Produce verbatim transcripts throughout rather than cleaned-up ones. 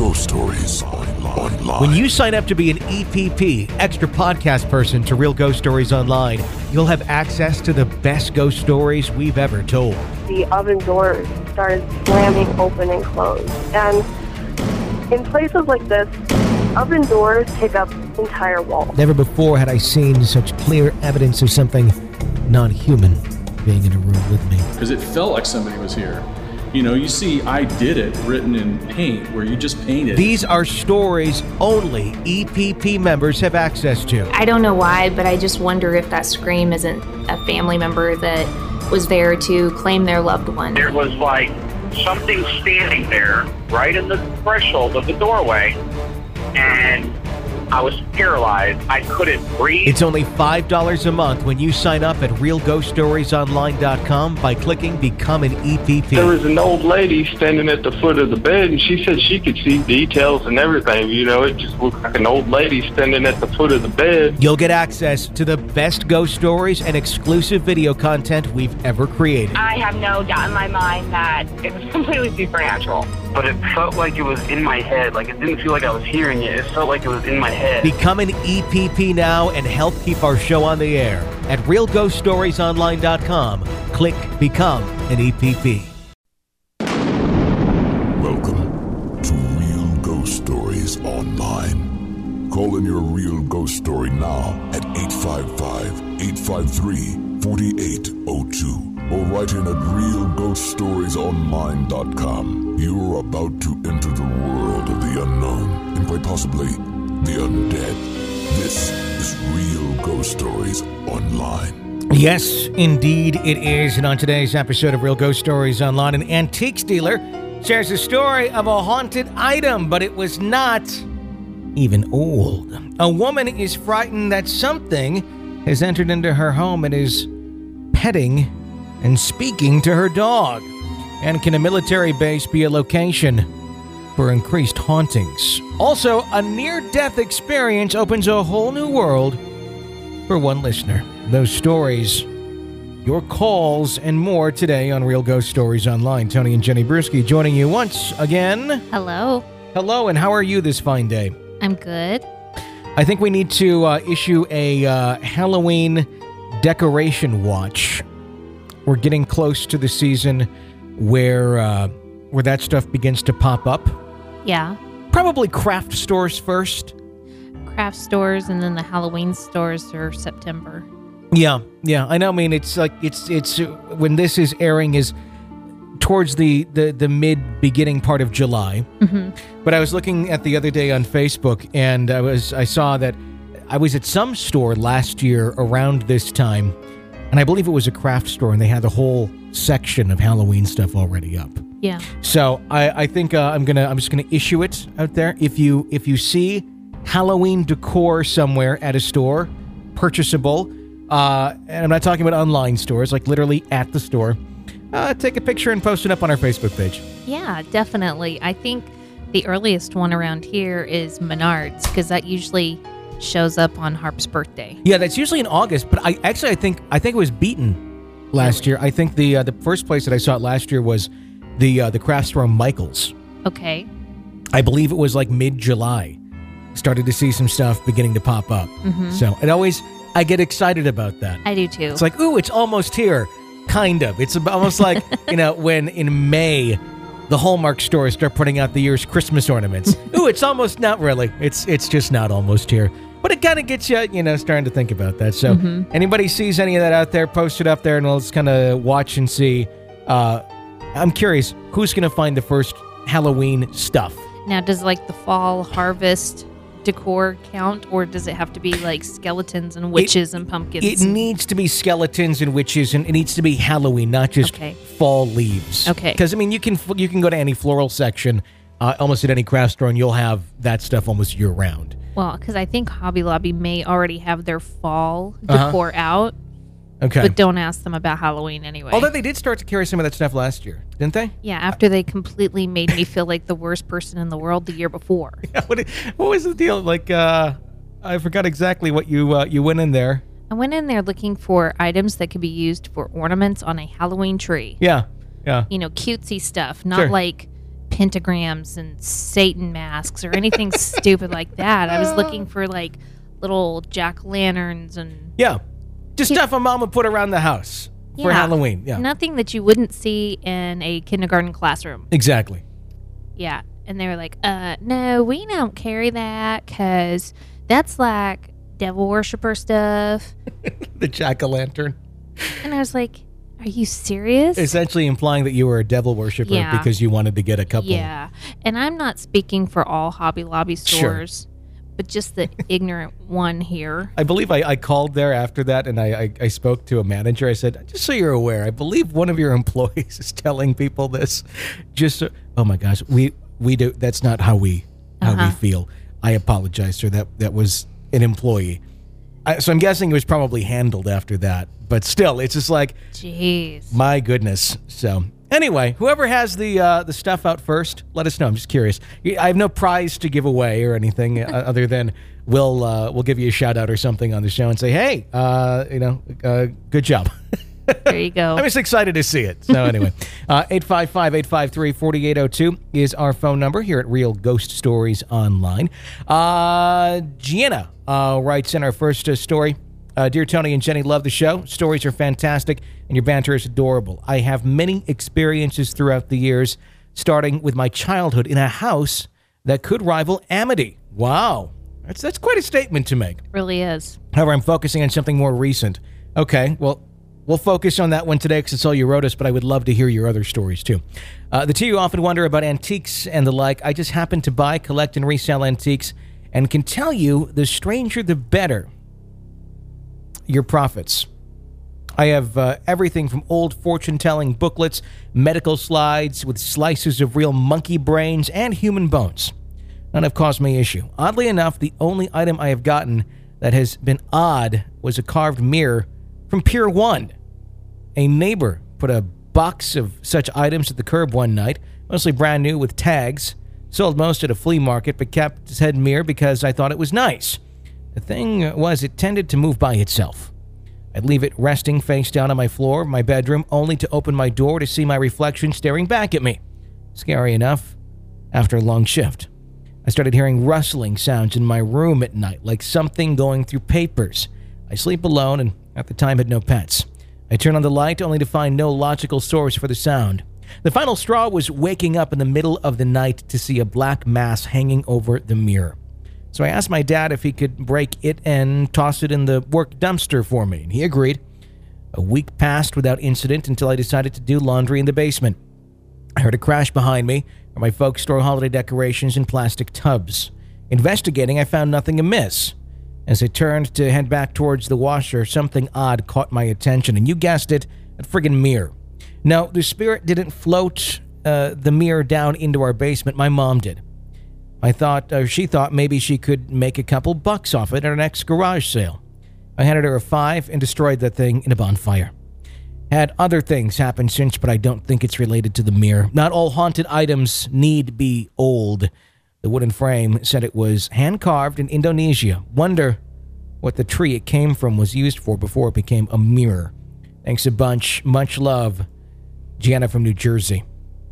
Ghost Stories Online. When you sign up to be an E P P, extra podcast person, to Real Ghost Stories Online, you'll have access to the best ghost stories we've ever told. The oven doors started slamming open and closed. And in places like this, oven doors take up entire walls. Never before had I seen such clear evidence of something non-human being in a room with me. Because it felt like somebody was here. You know, you see "I did it" written in paint, where you just painted. These are stories only E P P members have access to. I don't know why, but I just wonder if that scream isn't a family member that was there to claim their loved one. There was like something standing there right in the threshold of the doorway, and I was paralyzed. I couldn't breathe. It's only five dollars a month when you sign up at real ghost stories online dot com by clicking Become an E P P. There was an old lady standing at the foot of the bed, and she said she could see details and everything. You know, it just looked like an old lady standing at the foot of the bed. You'll get access to the best ghost stories and exclusive video content we've ever created. I have no doubt in my mind that it was completely supernatural. But it felt like it was in my head. Like, it didn't feel like I was hearing it. It felt like it was in my head. Become an E P P now and help keep our show on the air. At real ghost stories online dot com, click Become an E P P. Welcome to Real Ghost Stories Online. Call in your real ghost story now at eight five five, eight five three, four eight zero two or write in at real ghost stories online dot com. You are about to enter the world of the unknown and quite possibly the undead. This is Real Ghost Stories Online. Yes, indeed it is. And on today's episode of Real Ghost Stories Online, an antiques dealer shares a story of a haunted item, but it was not even old. A woman is frightened that something has entered into her home and is petting and speaking to her dog. And can a military base be a location for increased hauntings? Also, a near-death experience opens a whole new world for one listener. Those stories, your calls, and more today on Real Ghost Stories Online. Tony and Jenny Brewski joining you once again. Hello. Hello, and how are you this fine day? I'm good. I think we need to uh, issue a uh, Halloween decoration watch. We're getting close to the season where uh, where that stuff begins to pop up. Yeah. Probably craft stores first. Craft stores, and then the Halloween stores are September. Yeah, yeah. I know. I mean, it's like it's it's uh, when this is airing is towards the the, the mid beginning part of July. Mm-hmm. But I was looking at the other day on Facebook, and I was I saw that I was at some store last year around this time, and I believe it was a craft store, and they had the whole section of Halloween stuff already up. Yeah. So I, I think uh, I'm gonna I'm just gonna issue it out there. If you if you see Halloween decor somewhere at a store, purchasable, uh, and I'm not talking about online stores, like literally at the store, uh, take a picture and post it up on our Facebook page. Yeah, definitely. I think the earliest one around here is Menards, because that usually shows up on Harp's birthday. Yeah, that's usually in August, but I actually I think I think it was Beaton last year. I think the uh, the first place that I saw it last year was the uh, the craft store Michael's. Okay. I believe it was like mid-July. Started to see some stuff beginning to pop up. Mm-hmm. So it always, I get excited about that. I do too. It's like, ooh, it's almost here. Kind of. It's almost like, you know, when in May, the Hallmark stores start putting out the year's Christmas ornaments. Ooh, it's almost not really. It's it's just not almost here. But it kind of gets you, you know, starting to think about that. So mm-hmm. anybody sees any of that out there, post it up there, and let's kind of watch and see. Uh, I'm curious, who's going to find the first Halloween stuff? Now, does like the fall harvest decor count, or does it have to be like skeletons and witches it, and pumpkins? It needs to be skeletons and witches, and it needs to be Halloween, not just okay. fall leaves. Okay. Because I mean, you can you can go to any floral section, uh, almost at any craft store, and you'll have that stuff almost year round. Well, because I think Hobby Lobby may already have their fall uh-huh. decor out. Okay. But don't ask them about Halloween anyway. Although they did start to carry some of that stuff last year, didn't they? Yeah, after they completely made me feel like the worst person in the world the year before. Yeah, what, what was the deal? Like, uh, I forgot exactly what you uh, you went in there. I went in there looking for items that could be used for ornaments on a Halloween tree. Yeah, yeah. You know, cutesy stuff, not Sure. like pentagrams and Satan masks or anything stupid like that. I was looking for like little jack-o'-lanterns and... Yeah. Just stuff a mom would put around the house for Yeah. Halloween. Yeah. Nothing that you wouldn't see in a kindergarten classroom. Exactly. Yeah. And they were like, uh, no, we don't carry that because that's like devil worshiper stuff. The jack-o'-lantern. And I was like, are you serious? Essentially implying that you were a devil worshiper Yeah. because you wanted to get a couple. Yeah. And I'm not speaking for all Hobby Lobby stores, but just the ignorant one here. I believe I, I called there after that, and I, I, I spoke to a manager. I said, just so you're aware, I believe one of your employees is telling people this. Just so, oh my gosh, we we do. That's not how we how Uh-huh. we feel. I apologize, sir. That that was an employee. I, so I'm guessing it was probably handled after that. But still, it's just like, jeez, my goodness. So anyway, whoever has the uh, the stuff out first, let us know. I'm just curious. I have no prize to give away or anything other than we'll uh, we'll give you a shout out or something on the show and say, hey, uh, you know, uh, good job. There you go. I'm just excited to see it. So anyway, uh, eight five five, eight five three, four eight zero two is our phone number here at Real Ghost Stories Online. Uh, Gianna uh, writes in our first uh, story. Uh, Dear Tony and Jenny, love the show. Stories are fantastic, and your banter is adorable. I have many experiences throughout the years, starting with my childhood in a house that could rival Amity. Wow. That's, that's quite a statement to make. Really is. However, I'm focusing on something more recent. Okay, well, we'll focus on that one today because it's all you wrote us, but I would love to hear your other stories too. Uh, the two you often wonder about antiques and the like. I just happen to buy, collect, and resell antiques and can tell you the stranger the better your profits. I have uh, everything from old fortune-telling booklets, medical slides with slices of real monkey brains, and human bones. None have caused me issue. Oddly enough, the only item I have gotten that has been odd was a carved mirror from Pier one. A neighbor put a box of such items at the curb one night, mostly brand new with tags, sold most at a flea market, but kept said mirror because I thought it was nice. The thing was, it tended to move by itself. I'd leave it resting face down on my floor of my bedroom, only to open my door to see my reflection staring back at me. Scary enough, after a long shift. I started hearing rustling sounds in my room at night, like something going through papers. I sleep alone and at the time had no pets. I turn on the light only to find no logical source for the sound. The final straw was waking up in the middle of the night to see a black mass hanging over the mirror. So I asked my dad if he could break it and toss it in the work dumpster for me, and he agreed. A week passed without incident until I decided to do laundry in the basement. I heard a crash behind me, where my folks store holiday decorations in plastic tubs. Investigating, I found nothing amiss. As I turned to head back towards the washer, something odd caught my attention, and you guessed it, a friggin' mirror. No, the spirit didn't float uh, the mirror down into our basement. My mom did. I thought, uh, she thought maybe she could make a couple bucks off it at our next garage sale. I handed her a five and destroyed that thing in a bonfire. Had other things happen since, but I don't think it's related to the mirror. Not all haunted items need be old. The wooden frame said it was hand-carved in Indonesia. Wonder what the tree it came from was used for before it became a mirror. Thanks a bunch. Much love. Gianna from New Jersey.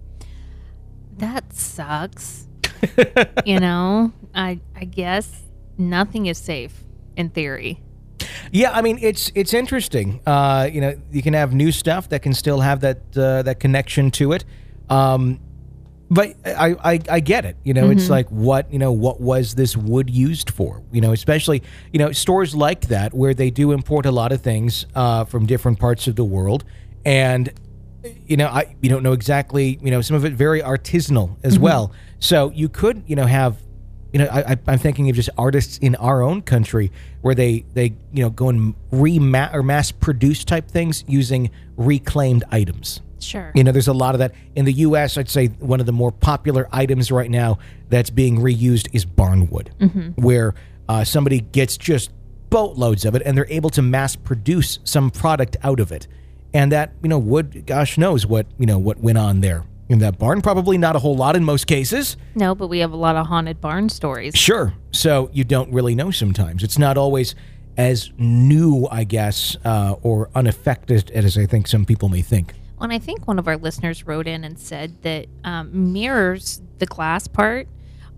That sucks. You know, I I guess nothing is safe in theory. Yeah, I mean, it's it's interesting. Uh, you know, you can have new stuff that can still have that uh, that connection to it. Um, but I, I I get it. You know, Mm-hmm. it's like what you know what was this wood used for? You know, especially you know stores like that where they do import a lot of things uh, from different parts of the world, and you know, I you don't know exactly. You know, some of it very artisanal as Mm-hmm. well. So you could you know have. You know, I, I'm thinking of just artists in our own country where they, they you know, go and re-ma- or mass-produce type things using reclaimed items. Sure. You know, there's a lot of that. In the U S, I'd say one of the more popular items right now that's being reused is barnwood, Mm-hmm. where uh, somebody gets just boatloads of it and they're able to mass-produce some product out of it. And that, you know, wood, gosh knows what, you know, what went on there. In that barn, probably not a whole lot in most cases. No, but we have a lot of haunted barn stories. Sure. So you don't really know sometimes. It's not always as new, I guess, uh, or unaffected as I think some people may think. Well, and I think one of our listeners wrote in and said that um, mirrors, the glass part,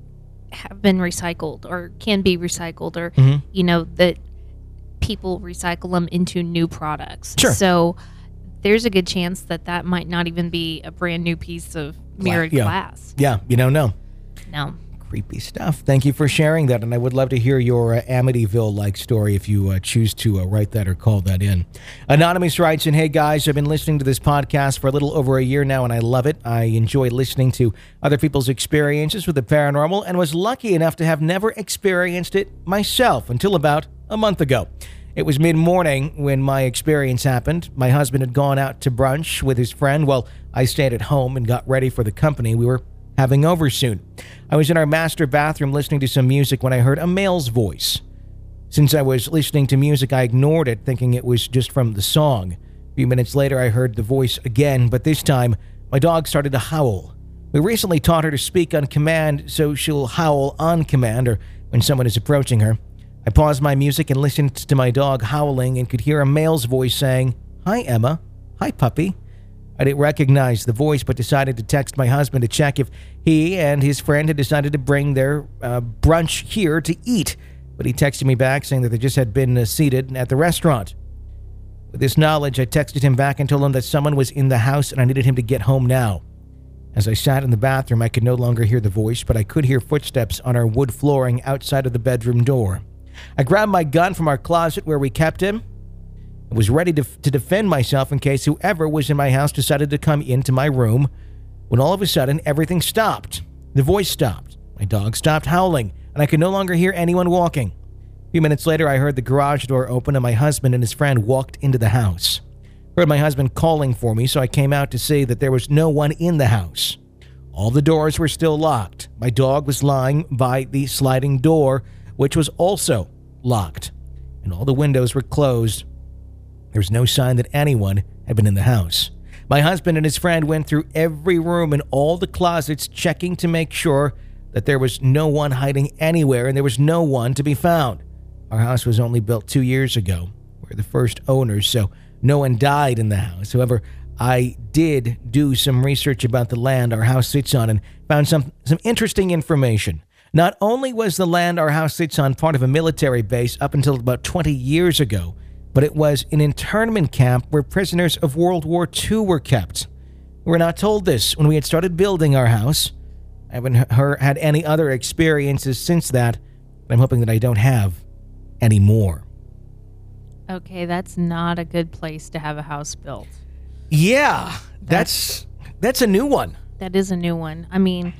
have been recycled or can be recycled, or Mhm. you know, that people recycle them into new products. Sure. So there's a good chance that that might not even be a brand new piece of mirrored yeah. glass. Yeah, you don't know. No. Creepy stuff. Thank you for sharing that, and I would love to hear your uh, Amityville-like story if you uh, choose to uh, write that or call that in. Anonymous writes in, hey guys, I've been listening to this podcast for a little over a year now, and I love it. I enjoy listening to other people's experiences with the paranormal, and was lucky enough to have never experienced it myself until about a month ago. It was mid-morning when my experience happened. My husband had gone out to brunch with his friend while I stayed at home and got ready for the company we were having over soon. I was in our master bathroom listening to some music when I heard a male's voice. Since I was listening to music, I ignored it, thinking it was just from the song. A few minutes later, I heard the voice again, but this time, my dog started to howl. We recently taught her to speak on command, so she'll howl on command or when someone is approaching her. I paused my music and listened to my dog howling and could hear a male's voice saying, "Hi, Emma. Hi, puppy." I didn't recognize the voice, but decided to text my husband to check if he and his friend had decided to bring their uh, brunch here to eat. But he texted me back saying that they just had been uh, seated at the restaurant. With this knowledge, I texted him back and told him that someone was in the house and I needed him to get home now. As I sat in the bathroom, I could no longer hear the voice, but I could hear footsteps on our wood flooring outside of the bedroom door. I grabbed my gun from our closet where we kept him. I was ready to, to defend myself in case whoever was in my house decided to come into my room, when all of a sudden everything stopped. The voice stopped. My dog stopped howling, and I could no longer hear anyone walking. A few minutes later, I heard the garage door open and my husband and his friend walked into the house. I heard my husband calling for me, so I came out to see that there was no one in the house. All the doors were still locked. My dog was lying by the sliding door, which was also locked, and all the windows were closed. There was no sign that anyone had been in the house. My husband and his friend went through every room and all the closets, checking to make sure that there was no one hiding anywhere and there was no one to be found. Our house was only built two years ago. We're the first owners, so no one died in the house. However, I did do some research about the land our house sits on and found some, some interesting information. Not only was the land our house sits on part of a military base up until about twenty years ago, but it was an internment camp where prisoners of World War Two were kept. We were not told this when we had started building our house. I haven't heard, had any other experiences since that, but I'm hoping that I don't have any more. Okay, that's not a good place to have a house built. Yeah, that's that's a new one. That is a new one. I mean,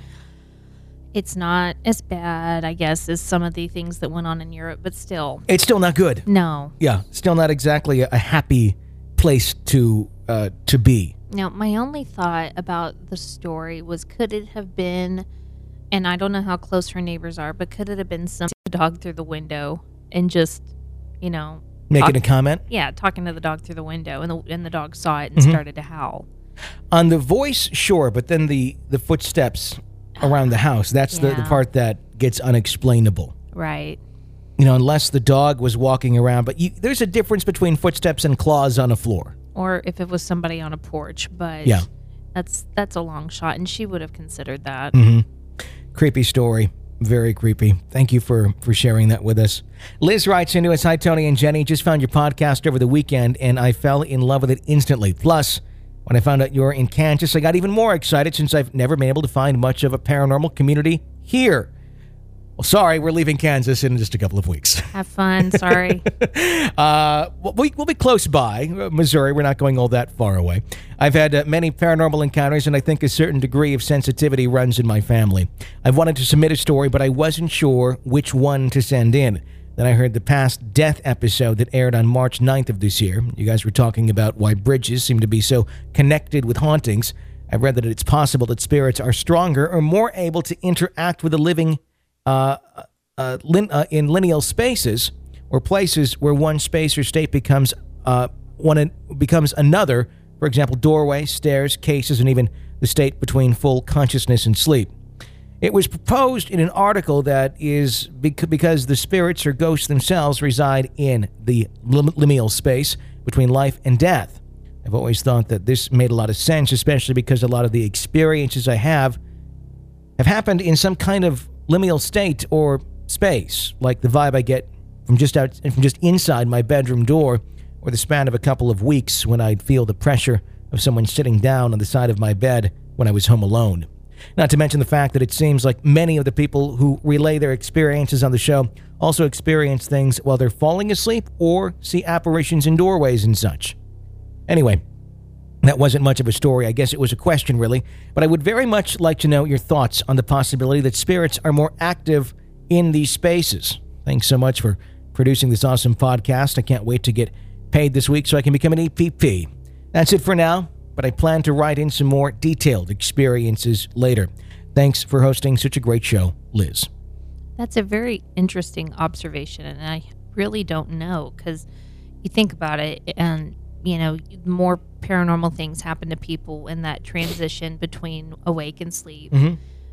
it's not as bad, I guess, as some of the things that went on in Europe, but still. It's still not good. No. Yeah, still not exactly a, a happy place to uh, to be. Now, my only thought about the story was, could it have been, and I don't know how close her neighbors are, but could it have been some dog through the window and just, you know... Making talk, a comment? Yeah, talking to the dog through the window, and the, and the dog saw it and Mm-hmm. started to howl. On the voice, sure, but then the, the footsteps around the house, that's Yeah. the, the part that gets unexplainable. Right. You know, unless the dog was walking around. But you, there's a difference between footsteps and claws on a floor. Or if it was somebody on a porch, but Yeah. that's that's a long shot, and she would have considered that. Mm-hmm. Creepy story. Very creepy. Thank you for, for sharing that with us. Liz writes into us, "Hi, Tony and Jenny. Just found your podcast over the weekend, and I fell in love with it instantly. Plus, when I found out you're in Kansas, I got even more excited since I've never been able to find much of a paranormal community here." Well, sorry, we're leaving Kansas in just a couple of weeks. Have fun. Sorry. uh, we, we'll be close by, Missouri. We're not going all that far away. I've had uh, many paranormal encounters, and I think a certain degree of sensitivity runs in my family. I've wanted to submit a story, but I wasn't sure which one to send in. Then I heard the past death episode that aired on March ninth of this year. You guys were talking about why bridges seem to be so connected with hauntings. I read that it's possible that spirits are stronger or more able to interact with the living uh, uh, lin- uh, in lineal spaces, or places where one space or state becomes uh, one becomes another. For example, doorways, stairs, cases, and even the state between full consciousness and sleep. It was proposed in an article that is bec- because the spirits or ghosts themselves reside in the lim- liminal space between life and death. I've always thought that this made a lot of sense, especially because a lot of the experiences I have have happened in some kind of liminal state or space, like the vibe I get from just out, from just inside my bedroom door, or the span of a couple of weeks when I'd feel the pressure of someone sitting down on the side of my bed when I was home alone. Not to mention the fact that it seems like many of the people who relay their experiences on the show also experience things while they're falling asleep or see apparitions in doorways and such. Anyway, that wasn't much of a story. I guess it was a question, really. But I would very much like to know your thoughts on the possibility that spirits are more active in these spaces. Thanks so much for producing this awesome podcast. I can't wait to get paid this week so I can become an E P P. That's it for now, but I plan to write in some more detailed experiences later. Thanks for hosting such a great show, Liz. That's a very interesting observation, and I really don't know, because you think about it, and you know, more paranormal things happen to people in that transition between awake and sleep. Mm-hmm.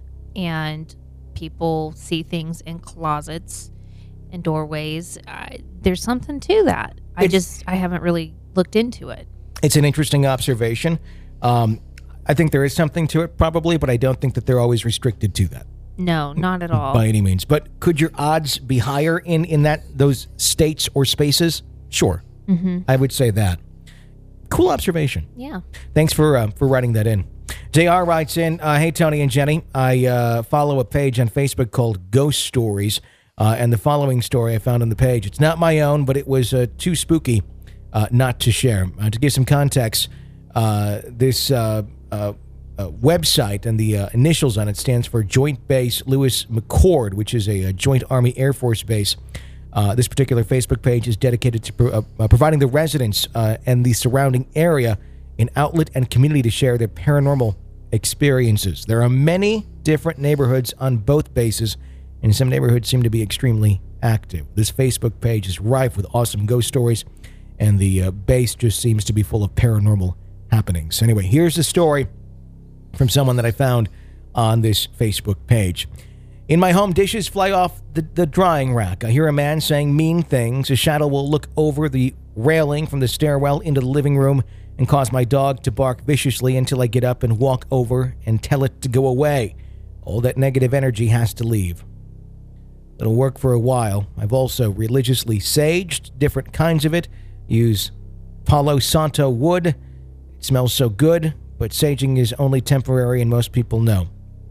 And people see things in closets and doorways. I, there's something to that. I It's- just, I haven't really looked into it. It's an interesting observation. Um, I think there is something to it, probably, but I don't think that they're always restricted to that No, not at all. by any means. But could your odds be higher in, in that those states or spaces? Sure. Mm-hmm. I would say that. Cool observation. Yeah. Thanks for uh, for writing that in. J R writes in, uh, hey, Tony and Jenny. I uh, follow a page on Facebook called Ghost Stories, uh, and the following story I found on the page. It's not my own, but it was uh, too spooky uh, not to share. Uh, to give some context, uh, this uh, uh, uh, website and the uh, initials on it stands for Joint Base Lewis McChord, which is a, a Joint Army Air Force base. Uh, this particular Facebook page is dedicated to pro- uh, uh, providing the residents uh, and the surrounding area an outlet and community to share their paranormal experiences. There are many different neighborhoods on both bases, and some neighborhoods seem to be extremely active. This Facebook page is rife with awesome ghost stories, and the uh, base just seems to be full of paranormal happenings. Anyway, here's the story from someone that I found on this Facebook page. In my home, dishes fly off the, the drying rack. I hear a man saying mean things. A shadow will look over the railing from the stairwell into the living room and cause my dog to bark viciously until I get up and walk over and tell it to go away. All that negative energy has to leave. It'll work for a while. I've also religiously saged different kinds of it. Use Palo Santo wood. It smells so good, but saging is only temporary and most people know.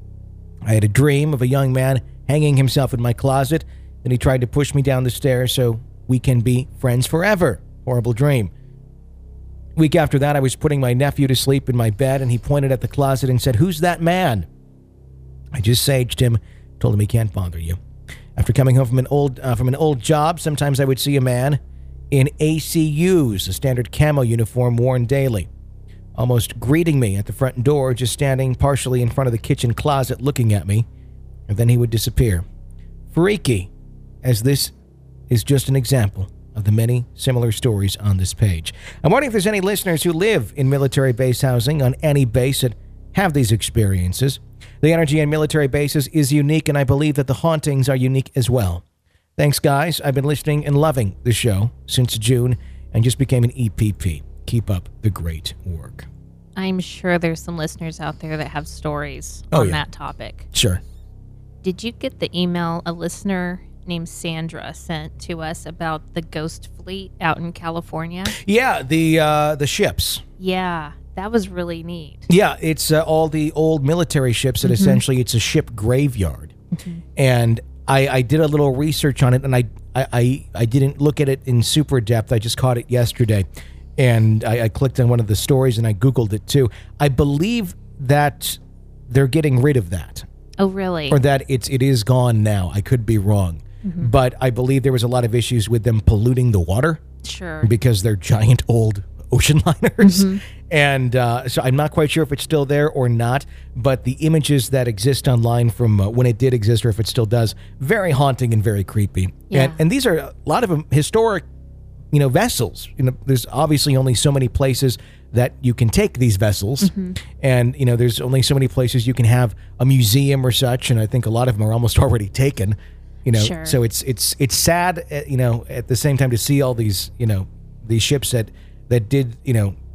I had a dream of a young man hanging himself in my closet. Then he tried to push me down the stairs so we can be friends forever. Horrible dream. Week after that, I was putting my nephew to sleep in my bed, and he pointed at the closet and said, "Who's that man?" I just saged him, told him he can't bother you. After coming home from an old uh, from an old job, sometimes I would see a man in A C Us, a standard camo uniform worn daily, almost greeting me at the front door, just standing partially in front of the kitchen closet looking at me, and then he would disappear. Freaky, as this is just an example of the many similar stories on this page. I'm wondering if there's any listeners who live in military base housing on any base that have these experiences. The energy in military bases is unique, and I believe that the hauntings are unique as well. Thanks, guys. I've been listening and loving the show since June and just became an E P P. Keep up the great work. I'm sure there's some listeners out there that have stories Oh, on yeah. that topic. Sure. Did you get the email a listener named Sandra sent to us about the ghost fleet out in California? Yeah, the uh, the ships. Yeah, that was really neat. Yeah, it's uh, all the old military ships that Mhm. essentially it's a ship graveyard. And I, I did a little research on it, and I, I, I, I didn't look at it in super depth. I just caught it yesterday. And I, I clicked on one of the stories, and I Googled it too. I believe that they're getting rid of that. Oh, really? Or that it's it is gone now. I could be wrong. Mhm. But I believe there was a lot of issues with them polluting the water. Sure. Because they're giant old ocean liners. Mhm. And uh, so I'm not quite sure if it's still there or not, but the images that exist online from uh, when it did exist, or if it still does, very haunting and very creepy. Yeah. And, and these are a lot of them historic, you know, vessels. You know, there's obviously only so many places that you can take these vessels. Mhm. And, you know, there's only so many places you can have a museum or such. And I think a lot of them are almost already taken, you know. Sure. So it's it's it's sad, uh, you know, at the same time to see all these, you know, these ships that, that did, you know,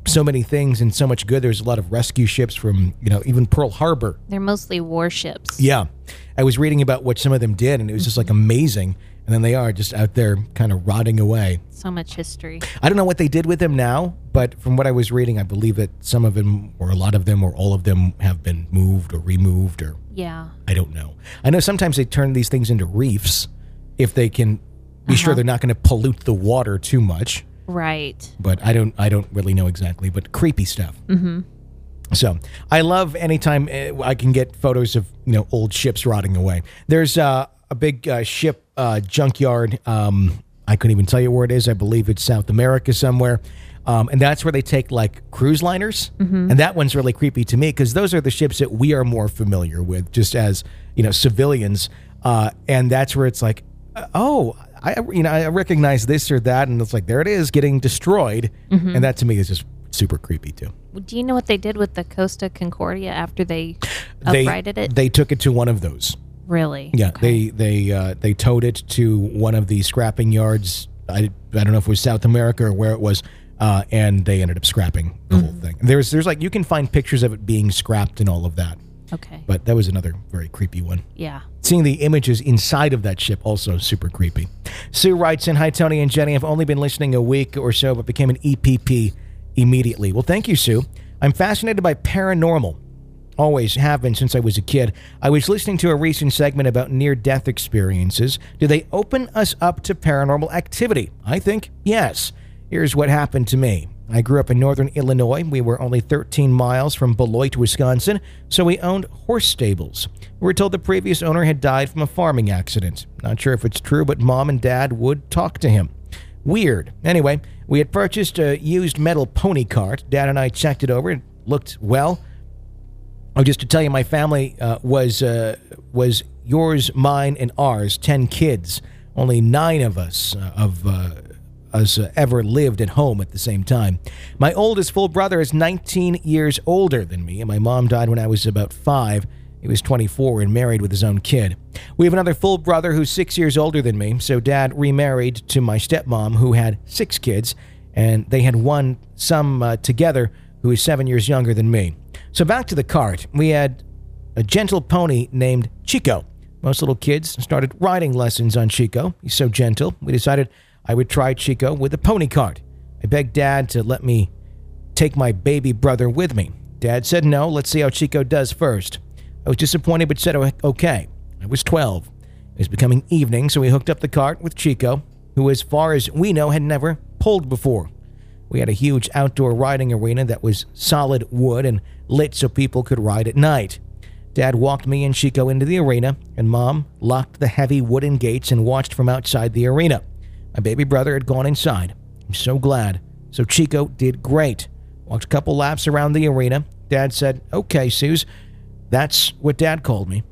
so many things and so much good. There's a lot of rescue ships from, you know, even Pearl Harbor. They're mostly warships. Yeah. I was reading about what some of them did, and it was just like amazing. And then they are just out there kind of rotting away. So much history. I don't know what they did with them now, but from what I was reading, I believe that some of them, or a lot of them, or all of them have been moved or removed, or yeah. I don't know. I know sometimes they turn these things into reefs if they can be uh-huh. sure they're not going to pollute the water too much. Right. But I don't I don't really know exactly, but creepy stuff. Mm-hmm. So I love anytime I can get photos of, you know, old ships rotting away. There's uh, a big uh, ship uh, junkyard. Um, I couldn't even tell you where it is. I believe it's South America somewhere. Um, and that's where they take like cruise liners. Mm-hmm. And that one's really creepy to me because those are the ships that we are more familiar with just as, you know, civilians. Uh, and that's where it's like, oh, I you know I recognize this or that, and it's like there it is getting destroyed, mm-hmm. and that to me is just super creepy too. Do you know what they did with the Costa Concordia after they, they uprighted it? They took it to one of those. Really? Yeah, okay. they they uh, they towed it to one of the scrapping yards. I, I don't know if it was South America or where it was, uh, and they ended up scrapping the mm-hmm. whole thing. There's there's like you can find pictures of it being scrapped and all of that. Okay. But that was another very creepy one. Yeah. Seeing the images inside of that ship, also super creepy. Sue writes in, hi, Tony and Jenny. I've only been listening a week or so, but became an E P P immediately. Well, thank you, Sue. I'm fascinated by paranormal. Always have been since I was a kid. I was listening to a recent segment about near-death experiences. Do they open us up to paranormal activity? I think yes. Here's what happened to me. I grew up in northern Illinois. We were only thirteen miles from Beloit, Wisconsin, so we owned horse stables. We were told the previous owner had died from a farming accident. Not sure if it's true, but Mom and Dad would talk to him. Weird. Anyway, we had purchased a used metal pony cart. Dad and I checked it over. It looked well. Oh, just to tell you, my family uh, was uh, was yours, mine, and ours. Ten kids. Only nine of us uh, of... Uh, us uh, ever lived at home at the same time. My oldest full brother is nineteen years older than me, and my mom died when I was about five. He was twenty-four and married with his own kid. We have another full brother who's six years older than me, so Dad remarried to my stepmom who had six kids, and they had one, some uh, together, who is seven years younger than me. So back to the cart. We had a gentle pony named Chico. Most little kids started riding lessons on Chico. He's so gentle. We decided I would try Chico with a pony cart. I begged Dad to let me take my baby brother with me. Dad said no, let's see how Chico does first. I was disappointed but said okay. I was twelve. It was becoming evening, so we hooked up the cart with Chico, who as far as we know had never pulled before. We had a huge outdoor riding arena that was solid wood and lit so people could ride at night. Dad walked me and Chico into the arena, and Mom locked the heavy wooden gates and watched from outside the arena. My baby brother had gone inside. I'm so glad. So Chico did great. Walked a couple laps around the arena. Dad said, okay, Suze. That's what Dad called me.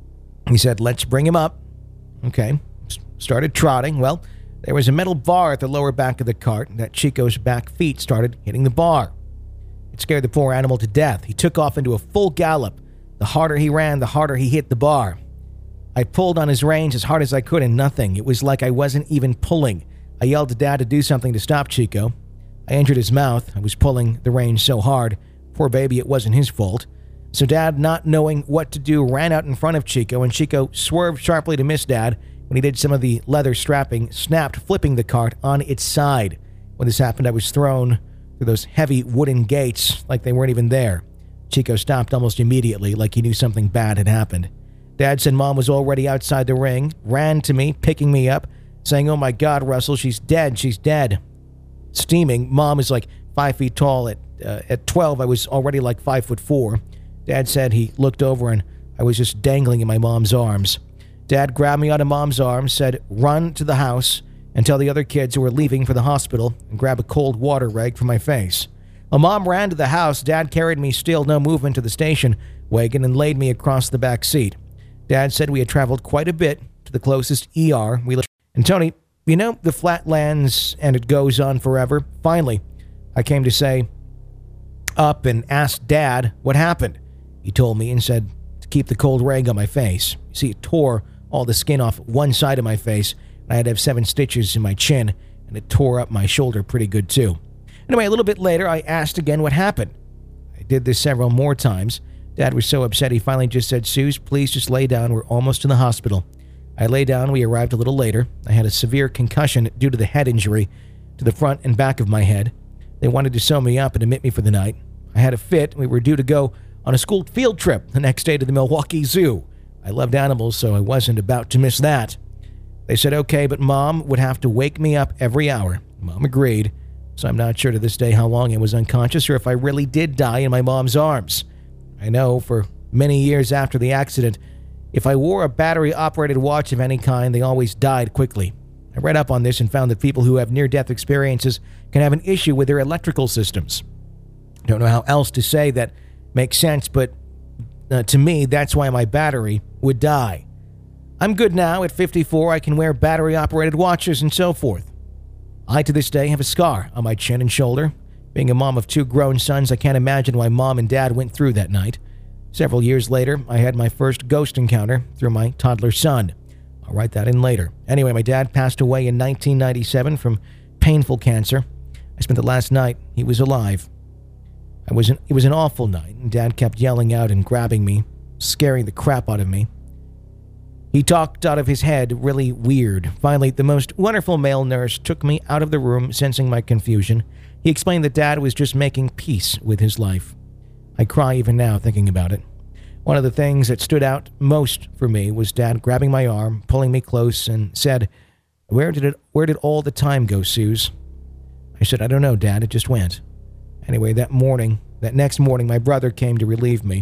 He said, let's bring him up. Okay. Started trotting. Well, there was a metal bar at the lower back of the cart, and that Chico's back feet started hitting the bar. It scared the poor animal to death. He took off into a full gallop. The harder he ran, the harder he hit the bar. I pulled on his reins as hard as I could and nothing. It was like I wasn't even pulling. I yelled to Dad to do something to stop Chico. I injured his mouth. I was pulling the reins so hard. Poor baby, it wasn't his fault. So Dad, not knowing what to do, ran out in front of Chico, and Chico swerved sharply to miss Dad. When he did, some of the leather strapping snapped, flipping the cart on its side. When this happened, I was thrown through those heavy wooden gates like they weren't even there. Chico stopped almost immediately, like he knew something bad had happened. Dad said Mom was already outside the ring, ran to me, picking me up, saying, oh my God, Russell, she's dead, she's dead. Steaming, Mom is like five feet tall. At uh, at twelve, I was already like five foot four. Dad said he looked over and I was just dangling in my mom's arms. Dad grabbed me out of Mom's arms, said, run to the house and tell the other kids who were leaving for the hospital and grab a cold water rag for my face. While Mom ran to the house, Dad carried me, still no movement, to the station wagon and laid me across the back seat. Dad said we had traveled quite a bit to the closest E R we lived. And Tony, you know, the flatlands and it goes on forever. Finally, I came to say up and asked Dad what happened. He told me and said to keep the cold rag on my face. You see, it tore all the skin off one side of my face. And I had to have seven stitches in my chin, and it tore up my shoulder pretty good too. Anyway, a little bit later, I asked again what happened. I did this several more times. Dad was so upset he finally just said, "Suze, please just lay down. We're almost in the hospital." I lay down. We arrived a little later. I had a severe concussion due to the head injury to the front and back of my head. They wanted to sew me up and admit me for the night. I had a fit. We were due to go on a school field trip the next day to the Milwaukee Zoo. I loved animals, so I wasn't about to miss that. They said okay, but Mom would have to wake me up every hour. Mom agreed, so I'm not sure to this day how long I was unconscious or if I really did die in my mom's arms. I know for many years after the accident, if I wore a battery-operated watch of any kind, they always died quickly. I read up on this and found that people who have near-death experiences can have an issue with their electrical systems. I don't know how else to say that makes sense, but uh, to me, that's why my battery would die. I'm good now. At fifty-four, I can wear battery-operated watches and so forth. I, to this day, have a scar on my chin and shoulder. Being a mom of two grown sons, I can't imagine why Mom and Dad went through that night. Several years later, I had my first ghost encounter through my toddler son. I'll write that in later. Anyway, my dad passed away in nineteen ninety-seven from painful cancer. I spent the last night he was alive. I was an, it was an awful night, and Dad kept yelling out and grabbing me, scaring the crap out of me. He talked out of his head really weird. Finally, the most wonderful male nurse took me out of the room, sensing my confusion. He explained that Dad was just making peace with his life. I cry even now thinking about it. One of the things that stood out most for me was Dad grabbing my arm, pulling me close, and said, Where did it? Where did all the time go, Suze? I said, I don't know, Dad, it just went. Anyway, that morning, that next morning, my brother came to relieve me.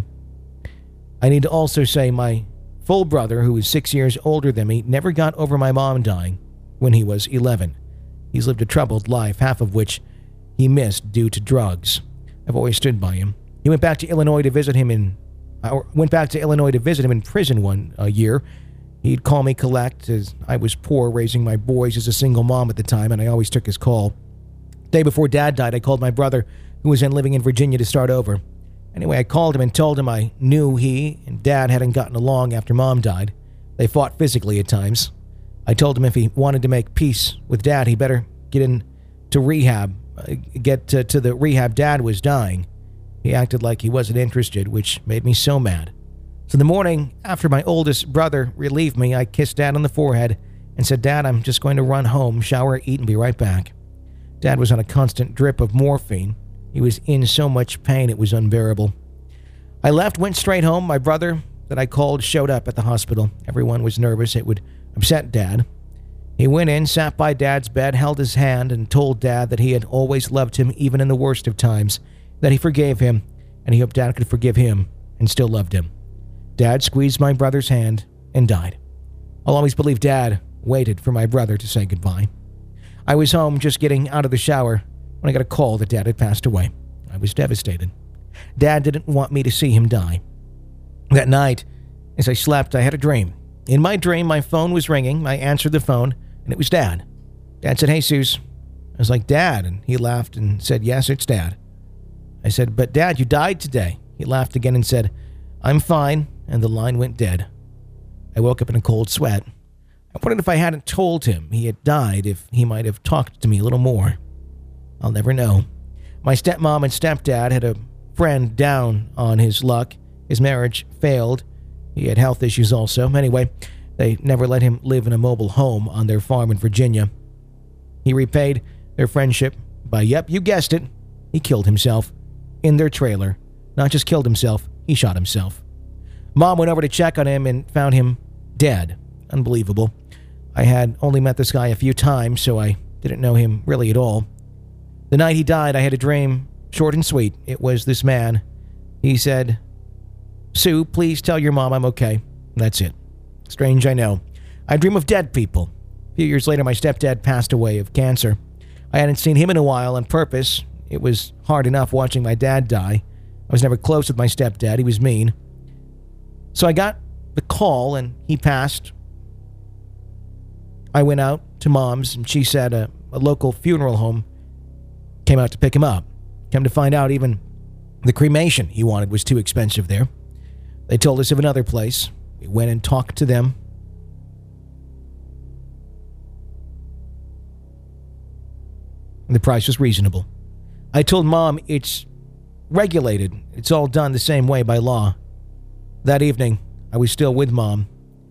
I need to also say my full brother, who is six years older than me, never got over my mom dying when he was eleven. He's lived a troubled life, half of which he missed due to drugs. I've always stood by him. He went back to Illinois to visit him in, or went back to Illinois to visit him in prison one uh, year. He'd call me collect, as I was poor, raising my boys as a single mom at the time, and I always took his call. The day before Dad died, I called my brother, who was then living in Virginia, to start over. Anyway, I called him and told him I knew he and Dad hadn't gotten along after Mom died. They fought physically at times. I told him if he wanted to make peace with Dad, he better get in to rehab, uh, get to, to the rehab Dad was dying. He acted like he wasn't interested, which made me so mad. So the morning after my oldest brother relieved me, I kissed Dad on the forehead and said, Dad, I'm just going to run home, shower, eat, and be right back. Dad was on a constant drip of morphine. He was in so much pain it was unbearable. I left, went straight home. My brother that I called showed up at the hospital. Everyone was nervous it would upset Dad. He went in, sat by Dad's bed, held his hand, and told Dad that he had always loved him even in the worst of times, that he forgave him, and he hoped Dad could forgive him and still loved him. Dad squeezed my brother's hand and died. I'll always believe Dad waited for my brother to say goodbye. I was home just getting out of the shower when I got a call that Dad had passed away. I was devastated. Dad didn't want me to see him die. That night, as I slept, I had a dream. In my dream, my phone was ringing. I answered the phone, and it was Dad. Dad said, Hey, Suze. I was like, Dad, and he laughed and said, Yes, it's Dad. I said, But Dad, you died today. He laughed again and said, I'm fine, and the line went dead. I woke up in a cold sweat. I wondered if I hadn't told him he had died, if he might have talked to me a little more. I'll never know. My stepmom and stepdad had a friend down on his luck. His marriage failed. He had health issues also. Anyway, they never let him live in a mobile home on their farm in Virginia. He repaid their friendship by, yep, you guessed it, he killed himself in their trailer. Not just killed himself, he shot himself. Mom went over to check on him and found him dead. Unbelievable. I had only met this guy a few times, so I didn't know him really at all. The night he died, I had a dream, short and sweet. It was this man. He said, Sue, please tell your mom I'm okay. That's it. Strange, I know. I dream of dead people. A few years later, my stepdad passed away of cancer. I hadn't seen him in a while on purpose. It was hard enough watching my dad die. I was never close with my stepdad. He was mean. So I got the call, and he passed. I went out to Mom's, and she said a, a local funeral home came out to pick him up. Come to find out, even the cremation he wanted was too expensive there. They told us of another place. We went and talked to them. And the price was reasonable. I told Mom it's regulated. It's all done the same way by law. That evening, I was still with Mom.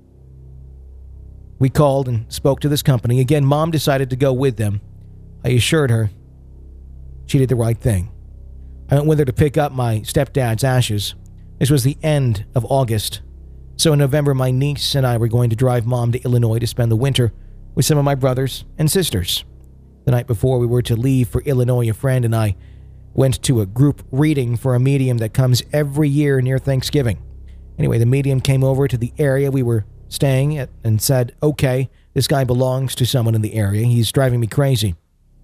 We called and spoke to this company. Again, Mom decided to go with them. I assured her she did the right thing. I went with her to pick up my stepdad's ashes. This was the end of August. So in November, my niece and I were going to drive Mom to Illinois to spend the winter with some of my brothers and sisters. The night before we were to leave for Illinois, a friend and I went to a group reading for a medium that comes every year near Thanksgiving. Anyway, the medium came over to the area we were staying at and said, okay, this guy belongs to someone in the area. He's driving me crazy.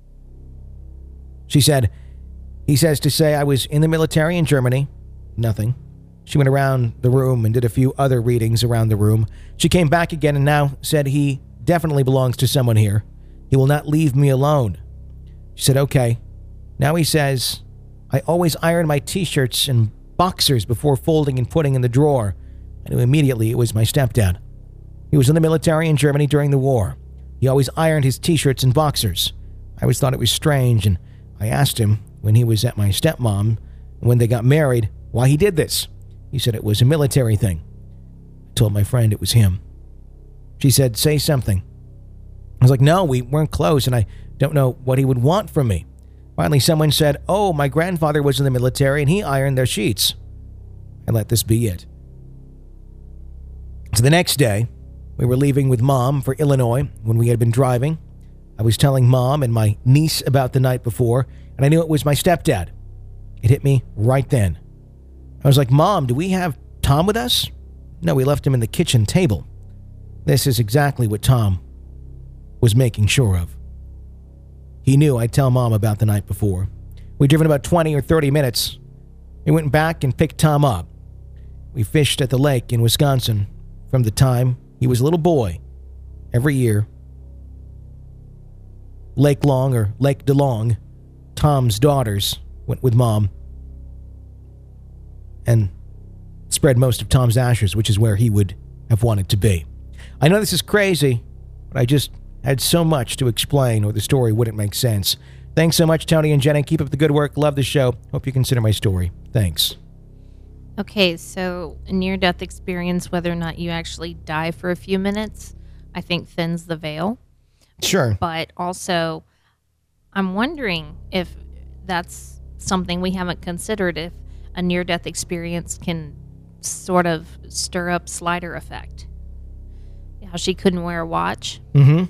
She said, he says to say I was in the military in Germany. Nothing. She went around the room and did a few other readings around the room. She came back again and now said he definitely belongs to someone here. He will not leave me alone. She said, okay. Now he says, I always iron my t-shirts and boxers before folding and putting in the drawer. I knew immediately it was my stepdad. He was in the military in Germany during the war. He always ironed his t-shirts and boxers. I always thought it was strange, and I asked him when he was at my stepmom and when they got married why he did this. He said it was a military thing. I told my friend it was him. She said, say something. I was like, no, we weren't close, and I don't know what he would want from me. Finally, someone said, oh, my grandfather was in the military, and he ironed their sheets. I let this be it. So the next day, we were leaving with Mom for Illinois. When we had been driving, I was telling Mom and my niece about the night before, and I knew it was my stepdad. It hit me right then. I was like, Mom, do we have Tom with us? No, we left him in the kitchen table. This is exactly what Tom was making sure of. He knew I'd tell Mom about the night before. We'd driven about twenty or thirty minutes. We went back and picked Tom up. We fished at the lake in Wisconsin from the time he was a little boy. Every year, Lake Long or Lake DeLong, Tom's daughters went with Mom and spread most of Tom's ashes, which is where he would have wanted to be. I know this is crazy, but I just had so much to explain or the story wouldn't make sense. Thanks so much, Tony and Jenny. Keep up the good work. Love the show. Hope you consider my story. Thanks. Okay, so a near-death experience, whether or not you actually die for a few minutes, I think thins the veil. Sure. But also, I'm wondering if that's something we haven't considered, if a near-death experience can sort of stir up Slider effect. How she couldn't wear a watch. Mm-hmm.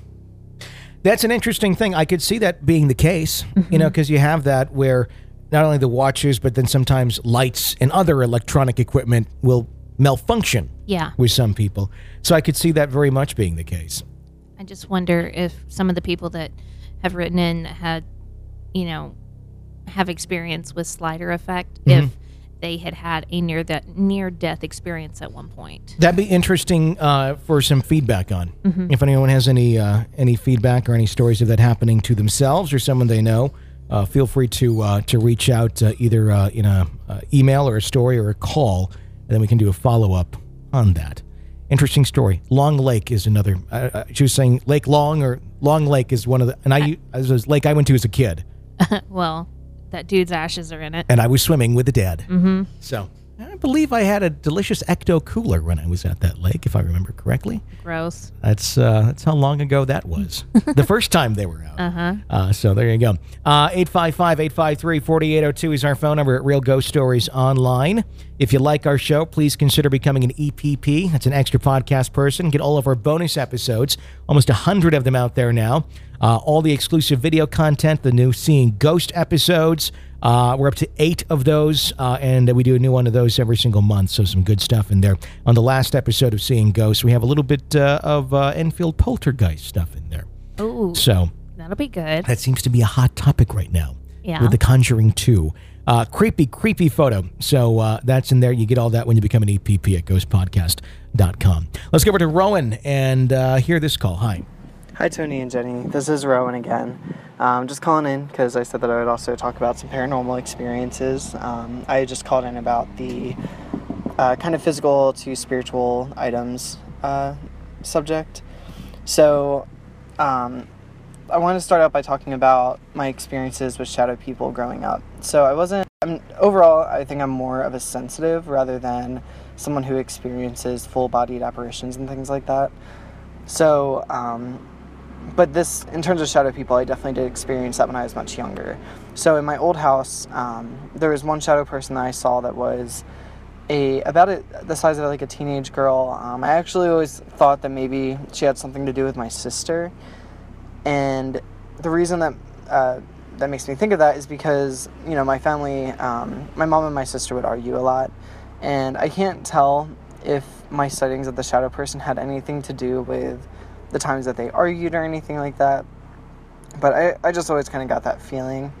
That's an interesting thing. I could see that being the case, mm-hmm. you know, because you have that where not only the watches, but then sometimes lights and other electronic equipment will malfunction yeah. with some people. So I could see that very much being the case. I just wonder if some of the people that have written in had, you know, have experience with Slider effect, mm-hmm. if they had had a near that near death experience at one point. That'd be interesting uh, for some feedback on. Mm-hmm. If anyone has any uh, any feedback or any stories of that happening to themselves or someone they know, uh, feel free to uh, to reach out uh, either uh, in a uh, email or a story or a call, and then we can do a follow up on that. Interesting story. Long Lake is another. Uh, uh, she was saying Lake Long or Long Lake is one of the, and I, I was a lake I went to as a kid. Well, that dude's ashes are in it. And I was swimming with the dad. Mm-hmm. So I believe I had a delicious Ecto Cooler when I was at that lake, if I remember correctly. Gross. That's uh, that's how long ago that was. The first time they were out. Uh-huh. Uh, so there you go. Uh, eight five five, eight five three, four eight zero two is our phone number at Real Ghost Stories Online. If you like our show, please consider becoming an E P P. That's an extra podcast person. Get all of our bonus episodes, almost one hundred of them out there now. Uh, all the exclusive video content, the new Seeing Ghost episodes. Uh, we're up to eight of those, uh, and we do a new one of those every single month, so some good stuff in there. On the last episode of Seeing Ghosts, we have a little bit uh, of uh, Enfield Poltergeist stuff in there. Oh, so that'll be good. That seems to be a hot topic right now. Yeah. With The Conjuring two. Uh, creepy, creepy photo. So uh, that's in there. You get all that when you become an E P P at ghost podcast dot com. Let's go over to Rowan and uh, hear this call. Hi. Hi, Tony and Jenny. This is Rowan again. Um, just calling in because I said that I would also talk about some paranormal experiences. Um, I just called in about the uh, kind of physical to spiritual items uh, subject. So, um, I want to start out by talking about my experiences with shadow people growing up. So I wasn't, I'm, overall, I think I'm more of a sensitive rather than someone who experiences full-bodied apparitions and things like that. So, um, but this, in terms of shadow people, I definitely did experience that when I was much younger. So in my old house, um, there was one shadow person that I saw that was a about a, the size of like a teenage girl. Um, I actually always thought that maybe she had something to do with my sister. And the reason that uh, that makes me think of that is because, you know, my family, um, my mom and my sister would argue a lot. And I can't tell if my sightings of the shadow person had anything to do with the times that they argued or anything like that. But I, I just always kind of got that feeling.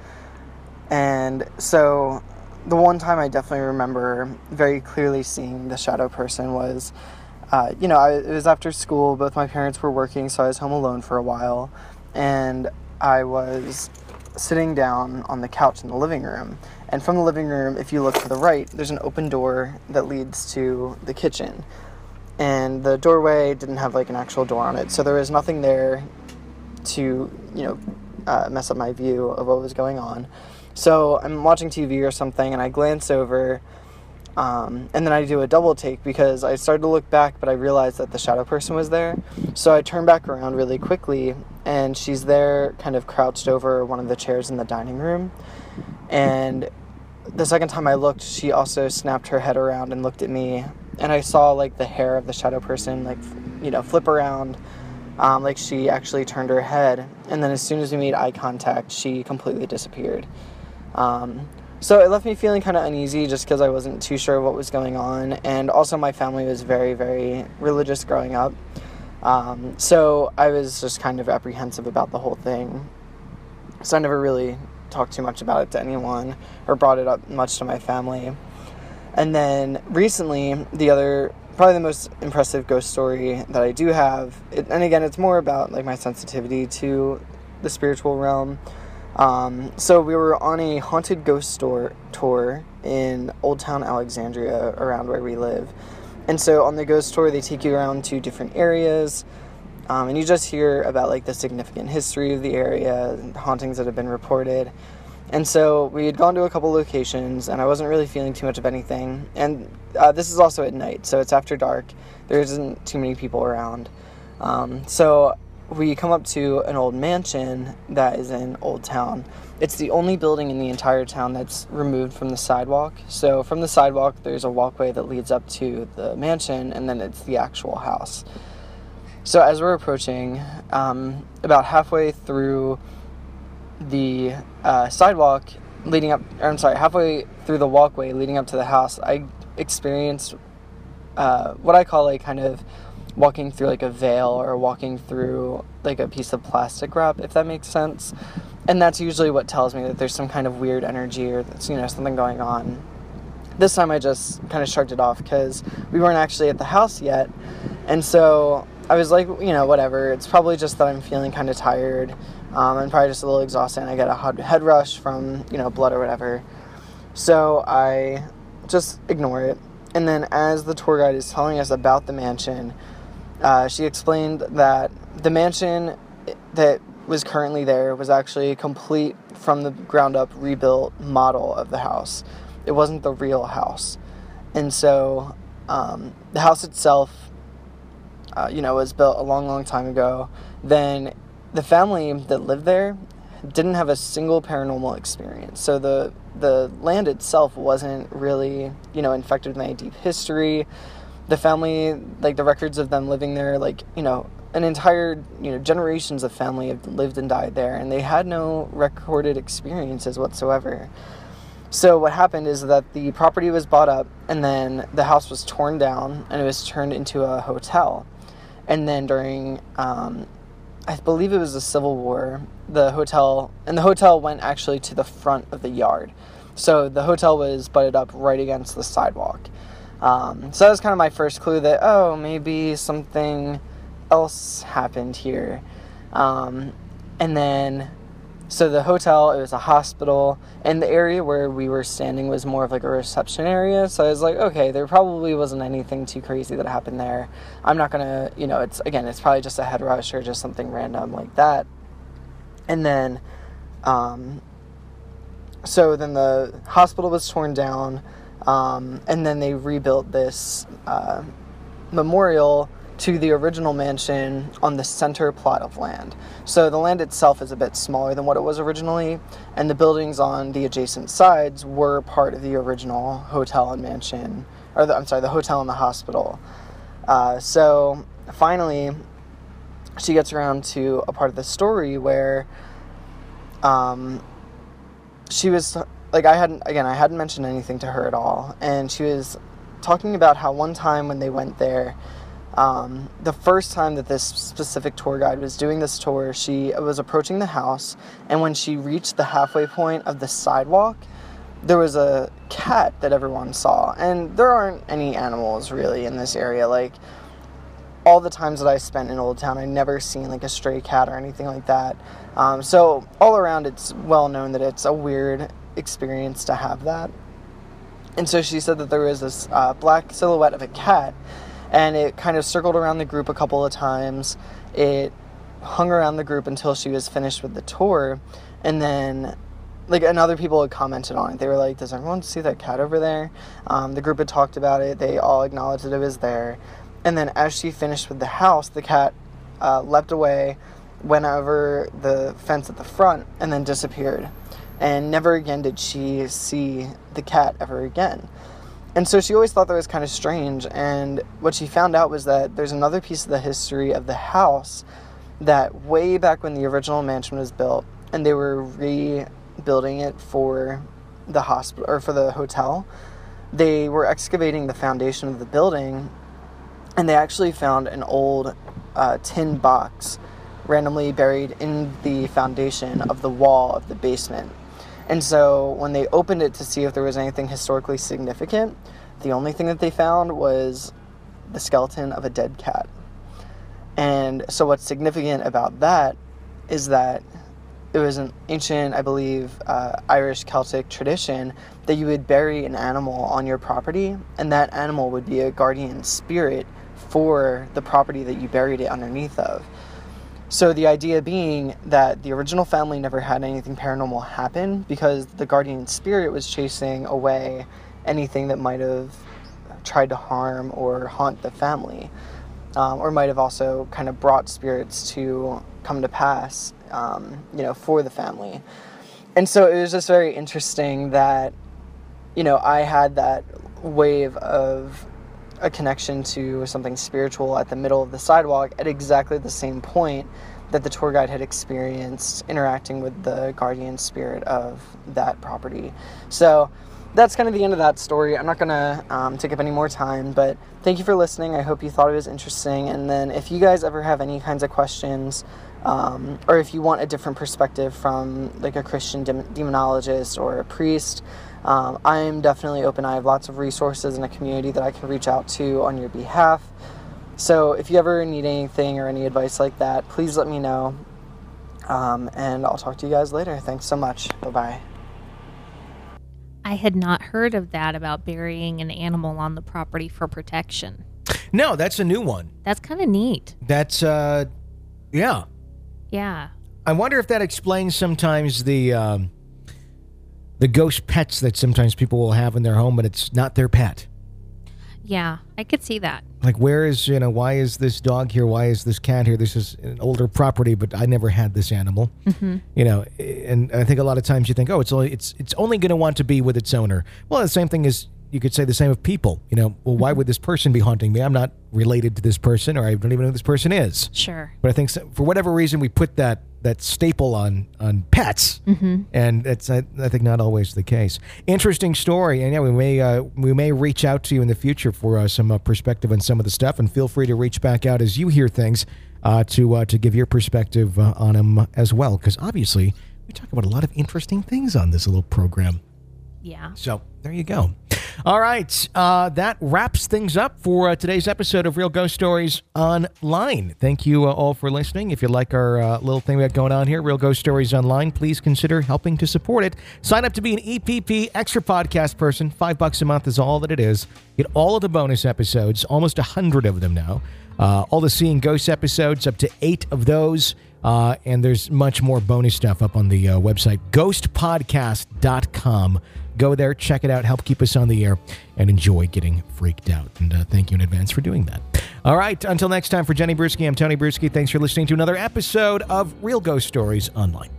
And so the one time I definitely remember very clearly seeing the shadow person was, uh, you know, I, it was after school. Both my parents were working, so I was home alone for a while. And I was sitting down on the couch in the living room. And from the living room, if you look to the right, there's an open door that leads to the kitchen. And the doorway didn't have, like, an actual door on it. So there was nothing there to, you know, uh, mess up my view of what was going on. So I'm watching T V or something, and I glance over, um, and then I do a double take because I started to look back, but I realized that the shadow person was there. So I turn back around really quickly, and she's there kind of crouched over one of the chairs in the dining room. And the second time I looked, she also snapped her head around and looked at me, and I saw, like, the hair of the shadow person, like, you know, flip around, um, like she actually turned her head, and then as soon as we made eye contact, she completely disappeared. Um, so it left me feeling kind of uneasy just because I wasn't too sure what was going on, and also my family was very, very religious growing up, um, so I was just kind of apprehensive about the whole thing, so I never really talked too much about it to anyone, or brought it up much to my family. And then recently, the other, probably the most impressive ghost story that I do have, it, and again, it's more about, like, my sensitivity to the spiritual realm. Um, so we were on a haunted ghost store tour in Old Town Alexandria, around where we live. And so on the ghost tour, they take you around to different areas, um, and you just hear about, like, the significant history of the area, and hauntings that have been reported. And so we had gone to a couple locations, and I wasn't really feeling too much of anything. And uh, this is also at night, so it's after dark. There isn't too many people around. Um, so we come up to an old mansion that is in Old Town. It's the only building in the entire town that's removed from the sidewalk. So from the sidewalk, there's a walkway that leads up to the mansion, and then it's the actual house. So as we're approaching, um, about halfway through the uh, sidewalk leading up, or I'm sorry, halfway through the walkway leading up to the house, I experienced uh, what I call like kind of walking through like a veil, or walking through like a piece of plastic wrap, if that makes sense. And that's usually what tells me that there's some kind of weird energy, or that's, you know, something going on. This time I just kind of shrugged it off because we weren't actually at the house yet. And so I was like, you know, whatever. It's probably just that I'm feeling kind of tired. Um, I'm probably just a little exhausted, and I get a head rush from, you know, blood or whatever. So I just ignore it. And then as the tour guide is telling us about the mansion, uh, she explained that the mansion that was currently there was actually a complete, from the ground up, rebuilt model of the house. It wasn't the real house. And so um, the house itself, uh, you know, was built a long, long time ago. Then the family that lived there didn't have a single paranormal experience. So the the land itself wasn't really, you know, infected with any deep history. The family, like the records of them living there, like, you know, an entire, you know, generations of family have lived and died there, and they had no recorded experiences whatsoever. So what happened is that the property was bought up, and then the house was torn down, and it was turned into a hotel. And then during, um, I believe it was the Civil War, the hotel, and the hotel went actually to the front of the yard. So the hotel was butted up right against the sidewalk. Um, so that was kind of my first clue that, oh, maybe something else happened here. Um, and then, so the hotel, it was a hospital, and the area where we were standing was more of like a reception area. So I was like, okay, there probably wasn't anything too crazy that happened there. I'm not gonna, you know, it's, again, it's probably just a head rush or just something random like that. And then, um, so then the hospital was torn down, um, and then they rebuilt this uh, memorial to the original mansion on the center plot of land. So the land itself is a bit smaller than what it was originally, and the buildings on the adjacent sides were part of the original hotel and mansion, or the, I'm sorry, the hotel and the hospital. Uh, so finally, she gets around to a part of the story where um, she was, like, I hadn't, again, I hadn't mentioned anything to her at all, and she was talking about how one time when they went there, Um, the first time that this specific tour guide was doing this tour, she was approaching the house, and when she reached the halfway point of the sidewalk, there was a cat that everyone saw. And there aren't any animals really in this area. Like, all the times that I spent in Old Town, I never seen like a stray cat or anything like that. Um, so all around, it's well known that it's a weird experience to have that. And so she said that there was this uh, black silhouette of a cat, and it kind of circled around the group a couple of times. It hung around the group until she was finished with the tour. And then, like, and other people had commented on it. They were like, does everyone see that cat over there? Um, the group had talked about it. They all acknowledged that it was there. And then as she finished with the house, the cat uh, leapt away, went over the fence at the front, and then disappeared. And never again did she see the cat ever again. And so she always thought that was kind of strange, and what she found out was that there's another piece of the history of the house that way back when the original mansion was built, and they were rebuilding it for the hospital, or for the hotel, they were excavating the foundation of the building, and they actually found an old uh, tin box randomly buried in the foundation of the wall of the basement. And so when they opened it to see if there was anything historically significant, the only thing that they found was the skeleton of a dead cat. And so what's significant about that is that it was an ancient, I believe, uh, Irish Celtic tradition that you would bury an animal on your property, and that animal would be a guardian spirit for the property that you buried it underneath of. So the idea being that the original family never had anything paranormal happen because the guardian spirit was chasing away anything that might have tried to harm or haunt the family, um, or might have also kind of brought spirits to come to pass, um, you know, for the family. And so it was just very interesting that, you know, I had that wave of a connection to something spiritual at the middle of the sidewalk at exactly the same point that the tour guide had experienced interacting with the guardian spirit of that property. So that's kind of the end of that story. I'm not going to um, take up any more time, but thank you for listening. I hope you thought it was interesting. And then if you guys ever have any kinds of questions, um, or if you want a different perspective from like a Christian dem- demonologist or a priest, Um, I'm definitely open. I have lots of resources in a community that I can reach out to on your behalf. So if you ever need anything or any advice like that, please let me know. Um, and I'll talk to you guys later. Thanks so much. Bye-bye. I had not heard of that about burying an animal on the property for protection. No, that's a new one. That's kind of neat. That's, uh, yeah. Yeah. I wonder if that explains sometimes the... Um, the ghost pets that sometimes people will have in their home, but it's not their pet. Yeah, I could see that. Like, where is, you know, why is this dog here? Why is this cat here? This is an older property, but I never had this animal. Mm-hmm. You know, and I think a lot of times you think, oh, it's only, it's, it's only going to want to be with its owner. Well, the same thing is, you could say the same of people. You know, well, why would this person be haunting me? I'm not related to this person, or I don't even know who this person is. Sure. But I think so, for whatever reason, we put that that staple on on pets, mm-hmm. and it's I, I think not always the case. Interesting story, and yeah, we may uh, we may reach out to you in the future for uh, some uh, perspective on some of the stuff, and feel free to reach back out as you hear things uh, to uh, to give your perspective uh, on them as well, because obviously we talk about a lot of interesting things on this little program. Yeah. So there you go. All right. Uh, that wraps things up for uh, today's episode of Real Ghost Stories Online. Thank you uh, all for listening. If you like our uh, little thing we got going on here, Real Ghost Stories Online, please consider helping to support it. Sign up to be an E P P extra podcast person. Five bucks a month is all that it is. Get all of the bonus episodes, almost a hundred of them now. Uh, all the Seeing Ghosts episodes, up to eight of those. Uh, and there's much more bonus stuff up on the uh, website, ghost podcast dot com. Go there, check it out, help keep us on the air, and enjoy getting freaked out. And uh, thank you in advance for doing that. All right, until next time, for Jenny Bruski, I'm Tony Bruski. Thanks for listening to another episode of Real Ghost Stories Online.